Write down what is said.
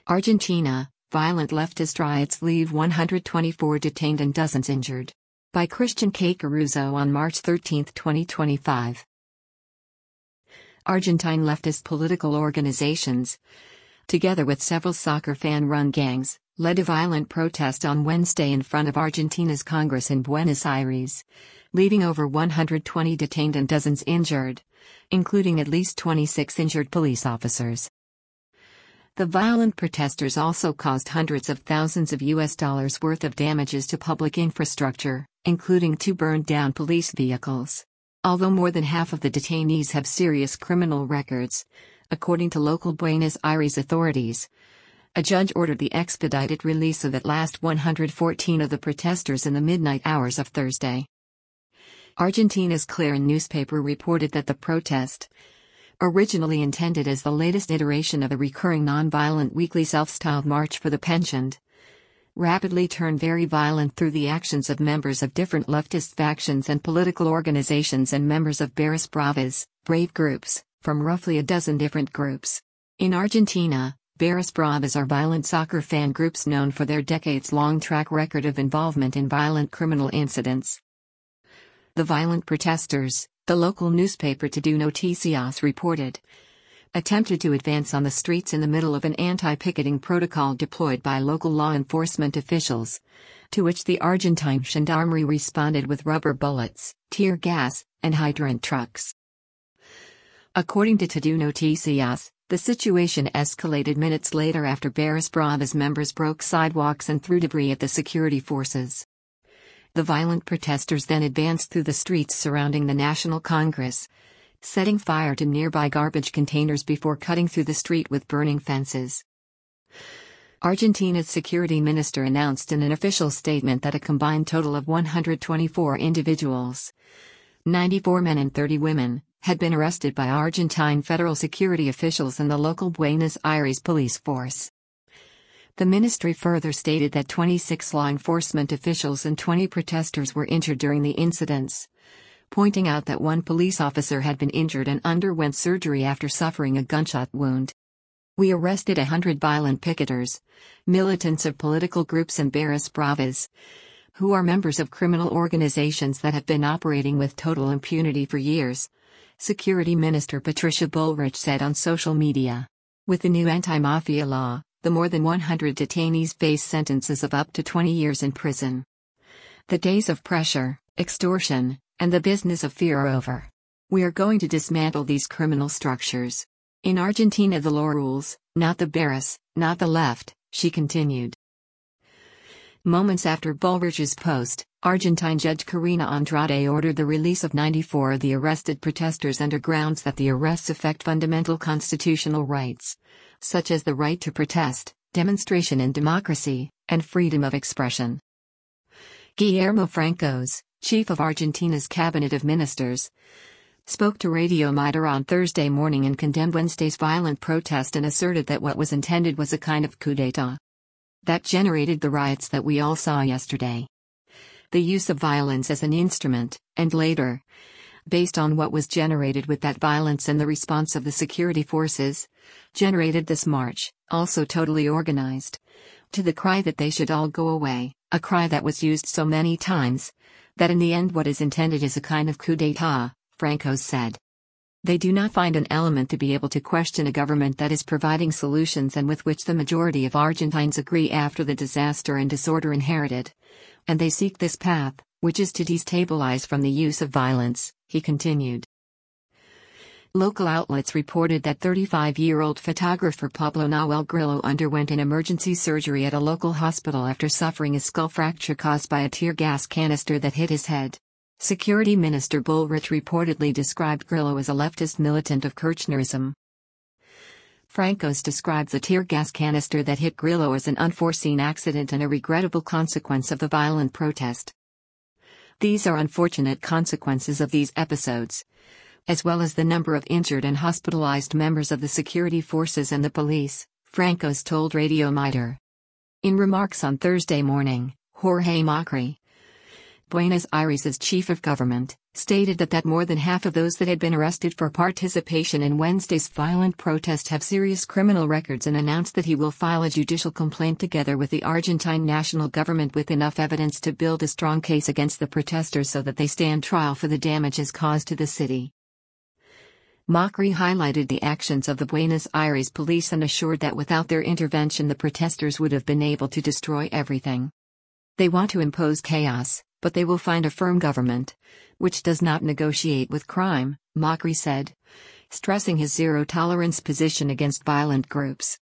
Argentina, violent leftist riots leave 124 detained and dozens injured. By Christian K. Caruso on March 13, 2025. Argentine leftist political organizations, together with several soccer fan-run gangs, led a violent protest on Wednesday in front of Argentina's Congress in Buenos Aires, leaving over 120 detained and dozens injured, including at least 26 injured police officers. The violent protesters also caused hundreds of thousands of US dollars worth of damages to public infrastructure, including 2 burned-down police vehicles. Although more than half of the detainees have serious criminal records, according to local Buenos Aires authorities, a judge ordered the expedited release of at last 114 of the protesters in the midnight hours of Thursday. Argentina's Clarín newspaper reported that the protest, originally intended as the latest iteration of a recurring non-violent weekly self-styled March for the Pensioned, rapidly turned very violent through the actions of members of different leftist factions and political organizations and members of Barras Bravas, brave groups, from roughly a dozen different groups. In Argentina, Barras Bravas are violent soccer fan groups known for their decades-long track record of involvement in violent criminal incidents. The violent protesters, the local newspaper Todo Noticias reported, attempted to advance on the streets in the middle of an anti-picketing protocol deployed by local law enforcement officials, to which the Argentine gendarmerie responded with rubber bullets, tear gas, and hydrant trucks. According to Todo Noticias, the situation escalated minutes later after Barras Bravas members broke sidewalks and threw debris at the security forces. The violent protesters then advanced through the streets surrounding the National Congress, setting fire to nearby garbage containers before cutting through the street with burning fences. Argentina's security minister announced in an official statement that a combined total of 124 individuals, 94 men and 30 women, had been arrested by Argentine federal security officials and the local Buenos Aires police force. The ministry further stated that 26 law enforcement officials and 20 protesters were injured during the incidents, pointing out that one police officer had been injured and underwent surgery after suffering a gunshot wound. We arrested 100 violent picketers, militants of political groups and Barras Bravas, who are members of criminal organizations that have been operating with total impunity for years, Security Minister Patricia Bullrich said on social media. With the new anti-mafia law, the more than 100 detainees face sentences of up to 20 years in prison. The days of pressure, extortion, and the business of fear are over. We are going to dismantle these criminal structures. In Argentina the law rules, not the Barras, not the left, she continued. Moments after Bullrich's post, Argentine Judge Karina Andrade ordered the release of 94 of the arrested protesters under grounds that the arrests affect fundamental constitutional rights, such as the right to protest, demonstration in democracy, and freedom of expression. Guillermo Francos, chief of Argentina's cabinet of ministers, spoke to Radio Mitre on Thursday morning and condemned Wednesday's violent protest and asserted that what was intended was a kind of coup d'état that generated the riots that we all saw yesterday. The use of violence as an instrument, and later, based on what was generated with that violence and the response of the security forces, generated this march, also totally organized, to the cry that they should all go away, a cry that was used so many times, that in the end what is intended is a kind of coup d'état, Francos said. They do not find an element to be able to question a government that is providing solutions and with which the majority of Argentines agree after the disaster and disorder inherited. And they seek this path, which is to destabilize from the use of violence, he continued. Local outlets reported that 35-year-old photographer Pablo Nahuel Grillo underwent an emergency surgery at a local hospital after suffering a skull fracture caused by a tear gas canister that hit his head. Security Minister Bullrich reportedly described Grillo as a leftist militant of Kirchnerism. Francos described the tear gas canister that hit Grillo as an unforeseen accident and a regrettable consequence of the violent protest. These are unfortunate consequences of these episodes, as well as the number of injured and hospitalized members of the security forces and the police, Francos told Radio Mitre. In remarks on Thursday morning, Jorge Macri, Buenos Aires' chief of government, stated that more than half of those that had been arrested for participation in Wednesday's violent protest have serious criminal records, and announced that he will file a judicial complaint together with the Argentine national government with enough evidence to build a strong case against the protesters so that they stand trial for the damages caused to the city. Macri highlighted the actions of the Buenos Aires police and assured that without their intervention the protesters would have been able to destroy everything. They want to impose chaos, but they will find a firm government, which does not negotiate with crime, Macri said, stressing his zero-tolerance position against violent groups.